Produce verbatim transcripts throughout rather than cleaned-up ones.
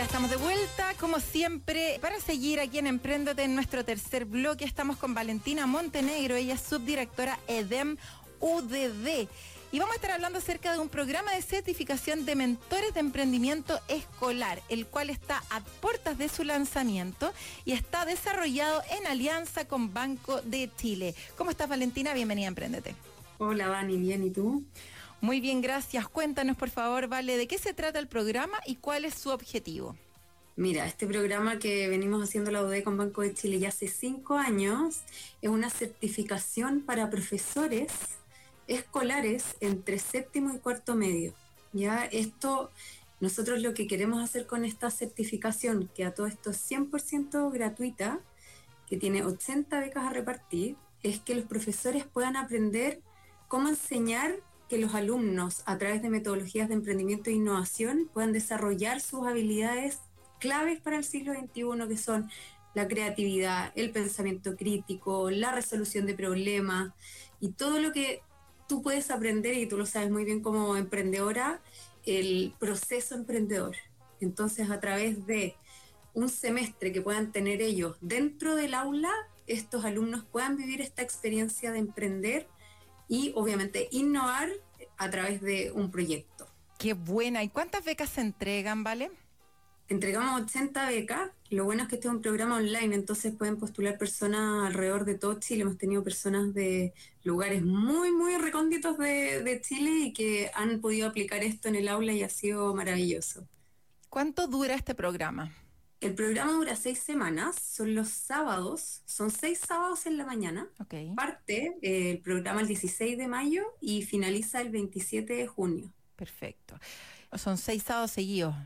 estamos de vuelta, como siempre, para seguir aquí en Emprendete en nuestro tercer bloque. Estamos con Valentina Montenegro, ella es subdirectora EDEM U D D. Y vamos a estar hablando acerca de un programa de certificación de mentores de emprendimiento escolar, el cual está a puertas de su lanzamiento y está desarrollado en alianza con Banco de Chile. ¿Cómo estás, Valentina? Bienvenida a Emprendete. Hola, Dani, bien, ¿y tú? Muy bien, gracias. Cuéntanos, por favor, Vale, ¿de qué se trata el programa y cuál es su objetivo? Mira, este programa que venimos haciendo la U D D con Banco de Chile ya hace cinco años es una certificación para profesores escolares entre séptimo y cuarto medio. Ya esto, nosotros lo que queremos hacer con esta certificación, que a todo esto es cien por ciento gratuita, que tiene ochenta becas a repartir, es que los profesores puedan aprender cómo enseñar que los alumnos, a través de metodologías de emprendimiento e innovación, puedan desarrollar sus habilidades claves para el siglo veintiuno, que son la creatividad, el pensamiento crítico, la resolución de problemas y todo lo que tú puedes aprender, y tú lo sabes muy bien como emprendedora, el proceso emprendedor. Entonces, a través de un semestre que puedan tener ellos dentro del aula, estos alumnos puedan vivir esta experiencia de emprender y obviamente innovar a través de un proyecto. Qué buena. ¿Y cuántas becas se entregan, Vale? Entregamos ochenta becas. Lo bueno es que este es un programa online, entonces pueden postular personas alrededor de todo Chile. Hemos tenido personas de lugares muy, muy recónditos de, de Chile y que han podido aplicar esto en el aula y ha sido maravilloso. ¿Cuánto dura este programa? El programa dura seis semanas, son los sábados, son seis sábados en la mañana. Okay. Parte eh, el programa el dieciséis de mayo y finaliza el veintisiete de junio. Perfecto. Son seis sábados seguidos.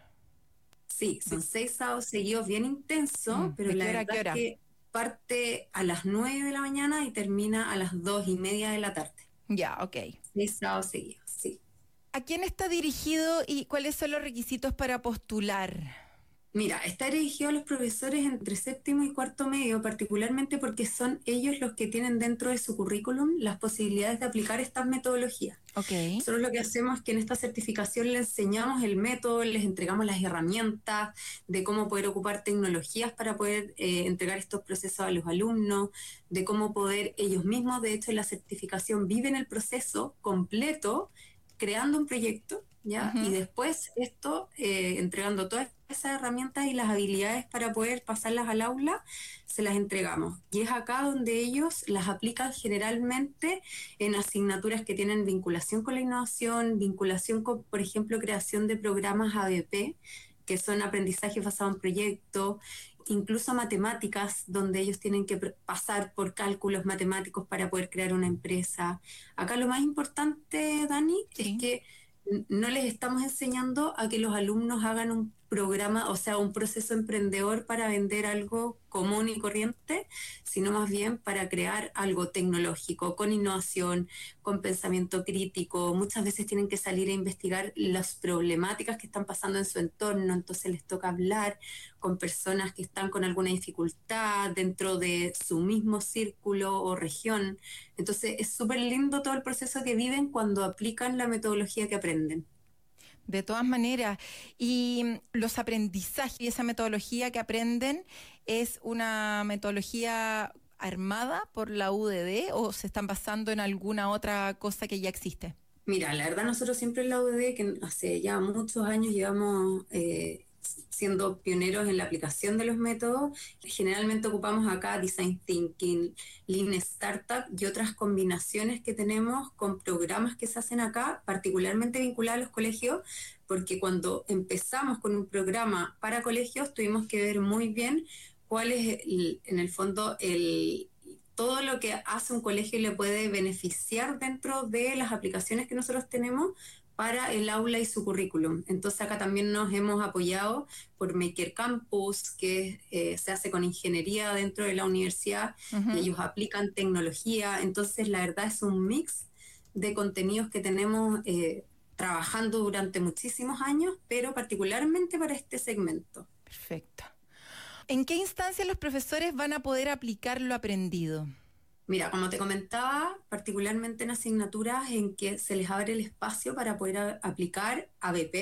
Sí, son seis sábados seguidos bien intensos, Mm, pero la verdad es que parte a las nueve de la mañana y termina a las dos y media de la tarde. Ya, ok. Seis sábados seguidos, sí. ¿A quién está dirigido y cuáles son los requisitos para postular? Mira, está dirigido a los profesores entre séptimo y cuarto medio, particularmente porque son ellos los que tienen dentro de su currículum las posibilidades de aplicar estas metodologías. Okay. Nosotros lo que hacemos es que en esta certificación les enseñamos el método, les entregamos las herramientas de cómo poder ocupar tecnologías para poder eh, entregar estos procesos a los alumnos, de cómo poder ellos mismos, de hecho en la certificación viven el proceso completo creando un proyecto, ¿ya? Uh-huh. Y después esto, eh, entregando todas esas herramientas y las habilidades para poder pasarlas al aula, se las entregamos. Y es acá donde ellos las aplican generalmente en asignaturas que tienen vinculación con la innovación, vinculación con, por ejemplo, creación de programas A B P, que son aprendizaje basado en proyectos, incluso matemáticas, donde ellos tienen que pasar por cálculos matemáticos para poder crear una empresa. Acá lo más importante, Dani, sí. es que no les estamos enseñando a que los alumnos hagan un programa, o sea, un proceso emprendedor para vender algo común y corriente, sino más bien para crear algo tecnológico, con innovación, con pensamiento crítico. Muchas veces tienen que salir a investigar las problemáticas que están pasando en su entorno, entonces les toca hablar con personas que están con alguna dificultad dentro de su mismo círculo o región. Entonces es súper lindo todo el proceso que viven cuando aplican la metodología que aprenden. De todas maneras, y los aprendizajes y esa metodología que aprenden, ¿es una metodología armada por la U D D o se están basando en alguna otra cosa que ya existe? Mira, la verdad nosotros siempre en la U D D, que hace ya muchos años llevamos eh, siendo pioneros en la aplicación de los métodos, generalmente ocupamos acá Design Thinking, Lean Startup y otras combinaciones que tenemos con programas que se hacen acá, particularmente vinculados a los colegios, porque cuando empezamos con un programa para colegios tuvimos que ver muy bien cuál es el, en el fondo el... todo lo que hace un colegio le puede beneficiar dentro de las aplicaciones que nosotros tenemos para el aula y su currículum. Entonces acá también nos hemos apoyado por Maker Campus, que eh, se hace con ingeniería dentro de la universidad, uh-huh. y ellos aplican tecnología. Entonces la verdad es un mix de contenidos que tenemos eh, trabajando durante muchísimos años, pero particularmente para este segmento. Perfecto. ¿En qué instancia los profesores van a poder aplicar lo aprendido? Mira, como te comentaba, particularmente en asignaturas en que se les abre el espacio para poder a, aplicar A B P,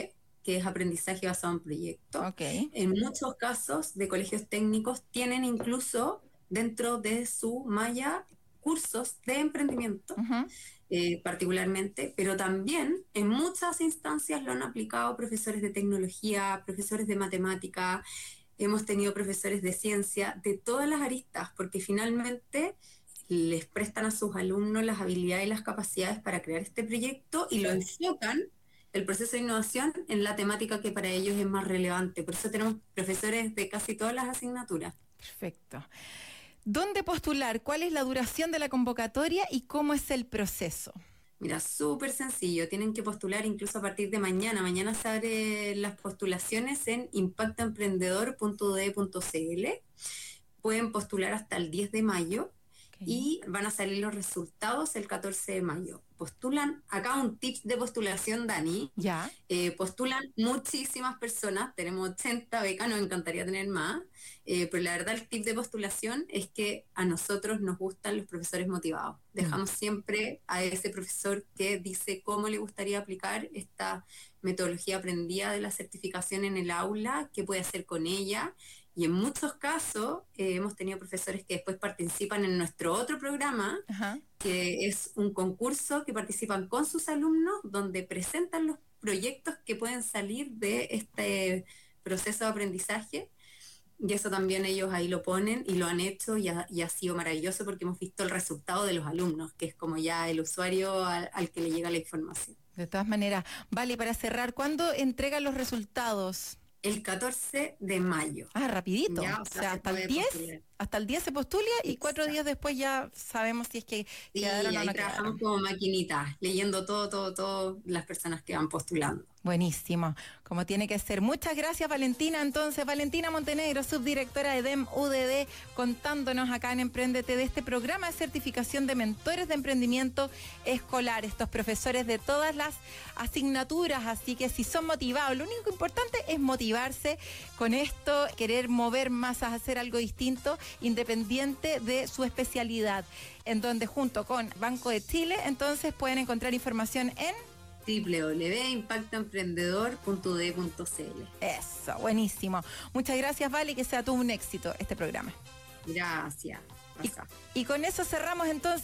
que es aprendizaje basado en proyectos. Okay. En muchos casos de colegios técnicos tienen incluso dentro de su malla cursos de emprendimiento, uh-huh. eh, particularmente, pero también en muchas instancias lo han aplicado profesores de tecnología, profesores de matemática, hemos tenido profesores de ciencia, de todas las aristas, porque finalmente les prestan a sus alumnos las habilidades y las capacidades para crear este proyecto y lo enfocan el proceso de innovación en la temática que para ellos es más relevante. Por eso tenemos profesores de casi todas las asignaturas. Perfecto. ¿Dónde postular? ¿Cuál es la duración de la convocatoria y cómo es el proceso? Mira, súper sencillo. Tienen que postular incluso a partir de mañana. Mañana se abren las postulaciones en impacto emprendedor punto u d e punto c l. Pueden postular hasta el diez de mayo. Okay. Y van a salir los resultados el catorce de mayo. Postulan, acá un tip de postulación, Dani. Ya. Eh, postulan muchísimas personas, tenemos ochenta becas, nos encantaría tener más, eh, pero la verdad el tip de postulación es que a nosotros nos gustan los profesores motivados. Dejamos mm. siempre a ese profesor que dice cómo le gustaría aplicar esta metodología aprendida de la certificación en el aula, qué puede hacer con ella. Y en muchos casos eh, hemos tenido profesores que después participan en nuestro otro programa, uh-huh. que es un concurso que participan con sus alumnos, donde presentan los proyectos que pueden salir de este proceso de aprendizaje. Y eso también ellos ahí lo ponen y lo han hecho y ha, y ha sido maravilloso porque hemos visto el resultado de los alumnos, que es como ya el usuario al, al que le llega la información. De todas maneras, vale, para cerrar, ¿cuándo entregan los resultados? El catorce de mayo. Ah, rapidito. Ya, o sea, o sea hasta el diez, postular. Hasta el diez se postula y Exacto. cuatro días después ya sabemos si es que sí, quedaron o no trabajamos quedaron. Como maquinitas, leyendo todo, todo, todo las personas que van postulando. Buenísimo, como tiene que ser. Muchas gracias, Valentina. Entonces, Valentina Montenegro, subdirectora de EDEM U D D, contándonos acá en Emprendete de este programa de certificación de mentores de emprendimiento escolar, estos profesores de todas las asignaturas, así que si son motivados, lo único importante es motivarse con esto, querer mover masas, hacer algo distinto, independiente de su especialidad, en donde junto con Banco de Chile, entonces pueden encontrar información en doble u doble u doble u punto impacto emprendedor punto u d e punto c l. Eso, buenísimo. Muchas gracias, Vale, que sea todo un éxito este programa. Gracias. Y, y con eso cerramos entonces